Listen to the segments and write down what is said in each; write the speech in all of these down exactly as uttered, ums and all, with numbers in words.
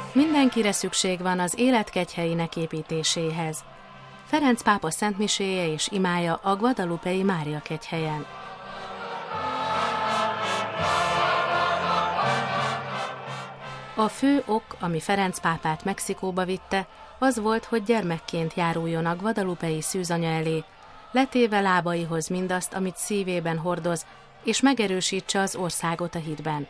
Mindenkire szükség van az élet kegyhelyének építéséhez. Ferenc pápa szentmiséje és imája a Guadalupei Mária kegyhelyen. A fő ok, ami Ferenc pápát Mexikóba vitte, az volt, hogy gyermekként járuljon a guadalupei szűzanya elé, letéve lábaihoz mindazt, amit szívében hordoz, és megerősítse az országot a hitben.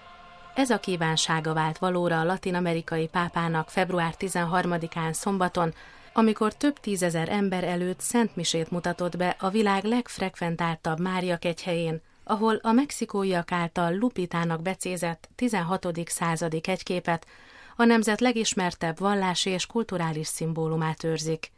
Ez a kívánsága vált valóra a latin-amerikai pápának február tizenharmadikán szombaton, amikor több tízezer ember előtt szentmisét mutatott be a világ legfrekventáltabb Mária kegyhelyén, ahol a mexikóiak által Lupitának becézett tizenhatodik századi kegyképet, a nemzet legismertebb vallási és kulturális szimbólumát őrzik.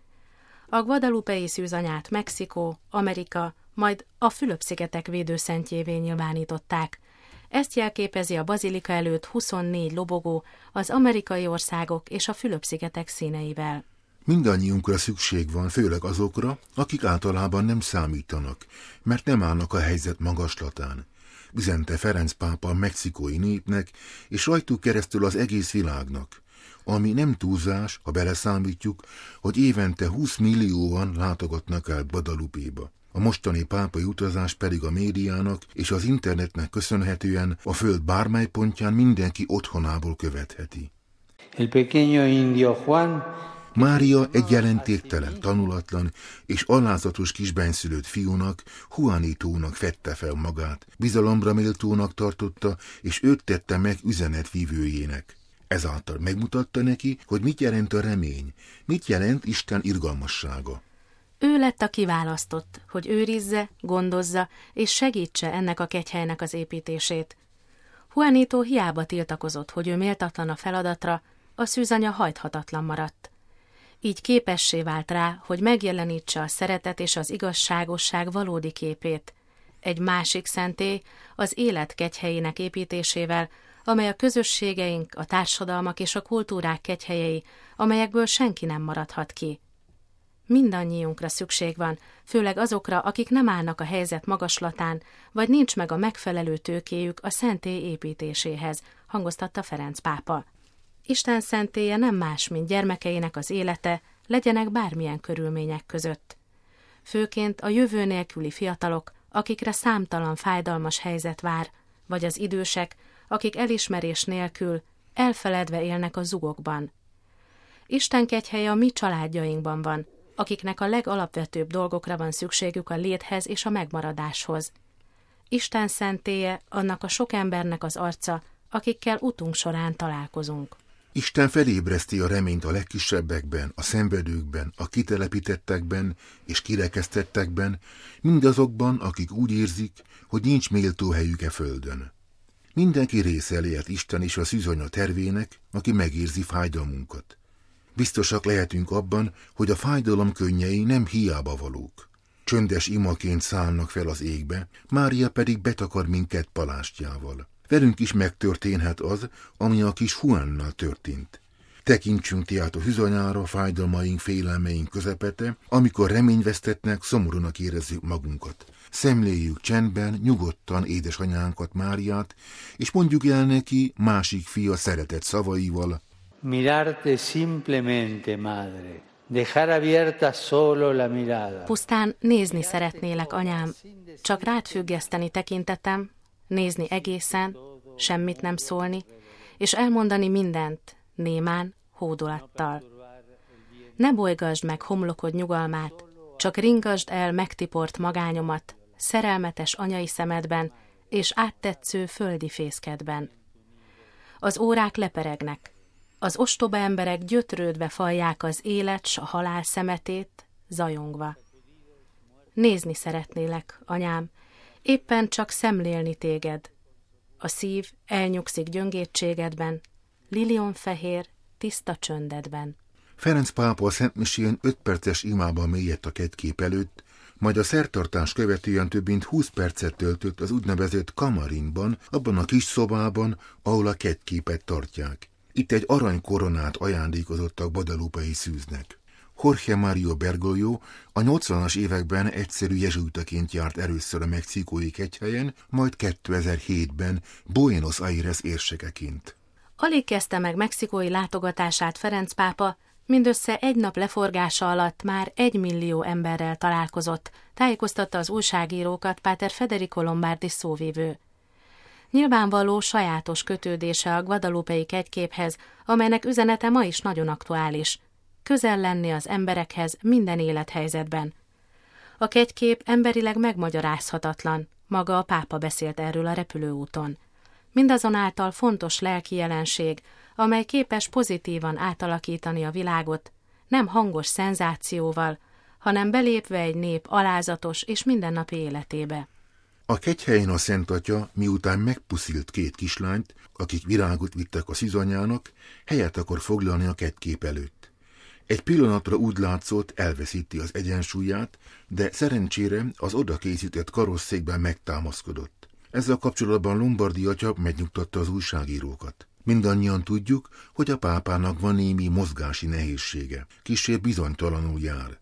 A guadalupei szűzanyát Mexikó, Amerika, majd a Fülöp-szigetek védőszentjévé nyilvánították. Ezt jelképezi a bazilika előtt huszonnégy lobogó az amerikai országok és a Fülöp-szigetek színeivel. Mindannyiunkra szükség van, főleg azokra, akik általában nem számítanak, mert nem állnak a helyzet magaslatán, üzente Ferenc pápa a mexikói népnek, és rajtuk keresztül az egész világnak, ami nem túlzás, ha beleszámítjuk, hogy évente húsz millióan látogatnak el Guadalupéba. A mostani pápai utazás pedig a médiának és az internetnek köszönhetően a föld bármely pontján mindenki otthonából követheti. El pequeño indio Juan Mária egy jelentéktelen, tanulatlan és alázatos kisbenszülött fiúnak, Juanitónak fedte fel magát, bizalomra méltónak tartotta, és őt tette meg üzenetvívőjének. Ezáltal megmutatta neki, hogy mit jelent a remény, mit jelent Isten irgalmassága. Ő lett a kiválasztott, hogy őrizze, gondozza és segítse ennek a kegyhelynek az építését. Juanito hiába tiltakozott, hogy ő méltatlan a feladatra, a szűzanya hajthatatlan maradt. Így képessé vált rá, hogy megjelenítse a szeretet és az igazságosság valódi képét. Egy másik szentély az élet kegyhelyének építésével, amely a közösségeink, a társadalmak és a kultúrák kegyhelyei, amelyekből senki nem maradhat ki. Mindannyiunkra szükség van, főleg azokra, akik nem állnak a helyzet magaslatán, vagy nincs meg a megfelelő tőkéjük a szentély építéséhez, hangoztatta Ferenc pápa. Isten szentélye nem más, mint gyermekeinek az élete, legyenek bármilyen körülmények között. Főként a jövő nélküli fiatalok, akikre számtalan fájdalmas helyzet vár, vagy az idősek, akik elismerés nélkül, elfeledve élnek a zugokban. Isten kegyhelye a mi családjainkban van, akiknek a legalapvetőbb dolgokra van szükségük a léthez és a megmaradáshoz. Isten szentélye annak a sok embernek az arca, akikkel utunk során találkozunk. Isten felébreszti a reményt a legkisebbekben, a szenvedőkben, a kitelepítettekben és kirekesztettekben, mindazokban, akik úgy érzik, hogy nincs méltó helyük e földön. Mindenki része elért Isten és a szűzanya tervének, aki megérzi fájdalmunkat. Biztosak lehetünk abban, hogy a fájdalom könnyei nem hiába valók. Csöndes imaként szállnak fel az égbe, Mária pedig betakar minket palástjával. Velünk is megtörténhet az, ami a kis Juannal történt. Tekintsünk tehát a hűzanyára, fájdalmaink, félelmeink közepete, amikor reményvesztetnek, szomorúnak érezzük magunkat. Szemléljük csendben, nyugodtan édesanyánkat, Máriát, és mondjuk el neki másik fia szeretett szavaival: Mirarte simplemente, madre. Dejar abierta solo la mirada. Pusztán nézni szeretnélek, anyám, csak rád függeszteni tekintetem, nézni egészen, semmit nem szólni, és elmondani mindent, némán, hódolattal. Ne bolygasd meg homlokod nyugalmát, csak ringasd el megtiport magányomat, szerelmetes anyai szemedben és áttetsző földi fészkedben. Az órák leperegnek, az ostoba emberek gyötrődve fallják az élet s a halál szemetét, zajongva. Nézni szeretnélek, anyám, éppen csak szemlélni téged. A szív elnyugszik gyöngétségedben, lilionfehér, tiszta csöndedben. Ferenc pápa a szentmisén öt perces imában mélyedt a kegykép előtt, majd a szertartás követően több mint húsz percet töltött az úgynevezett kamarinban, abban a kis szobában, ahol a kegyképet tartják. Itt egy aranykoronát ajándékozottak guadalupei szűznek. Jorge Mario Bergoglio a nyolcvanas években egyszerű jezsuitaként járt először a mexikói kegyhelyen, majd kétezer-hétben Buenos Aires érsekeként. Alig kezdte meg mexikói látogatását Ferenc pápa, mindössze egy nap leforgása alatt már egy millió emberrel találkozott, tájékoztatta az újságírókat Páter Federico Lombardi szóvivő. Nyilvánvaló sajátos kötődése a guadalupei kegyképhez, amelynek üzenete ma is nagyon aktuális. Közel lenni az emberekhez minden élethelyzetben. A kegykép emberileg megmagyarázhatatlan, maga a pápa beszélt erről a repülőúton. Mindazonáltal fontos lelki jelenség, amely képes pozitívan átalakítani a világot, nem hangos szenzációval, hanem belépve egy nép alázatos és mindennapi életébe. A kegyhelyen a Szent Atya, miután megpuszilt két kislányt, akik virágot vittek a szűzanyjának, helyet akar foglalni a kegykép előtt. Egy pillanatra úgy látszott, elveszíti az egyensúlyát, de szerencsére az oda készített karosszékben megtámaszkodott. Ezzel kapcsolatban Lombardi atya megnyugtatta az újságírókat. Mindannyian tudjuk, hogy a pápának van némi mozgási nehézsége, kissé bizonytalanul jár.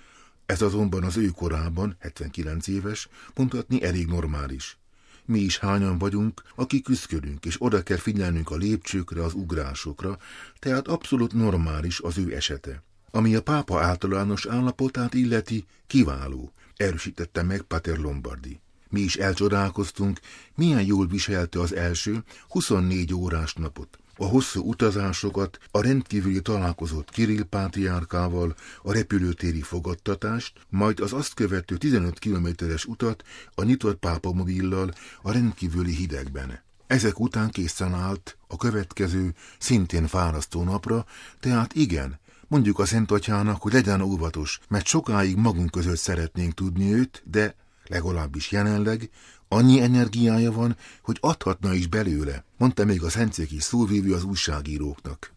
Ez azonban az ő korában, hetvenkilenc éves, mondhatni elég normális. Mi is hányan vagyunk, akik küszködünk, és oda kell figyelnünk a lépcsőkre, az ugrásokra, tehát abszolút normális az ő esete. Ami a pápa általános állapotát illeti, kiváló, erősítette meg Páter Lombardi. Mi is elcsodálkoztunk, milyen jól viselte az első huszonnégy órás napot. A hosszú utazásokat, a rendkívüli találkozót Kirill pátriárkával, a repülőtéri fogadtatást, majd az azt követő tizenöt kilométeres utat a nyitott pápamobillal a rendkívüli hidegben. Ezek után készen állt a következő, szintén fárasztó napra, tehát igen, mondjuk a Szent Atyának, hogy legyen óvatos, mert sokáig magunk között szeretnénk tudni őt, de legalábbis jelenleg annyi energiája van, hogy adhatna is belőle, mondta még a szentszéki szóvivő az újságíróknak.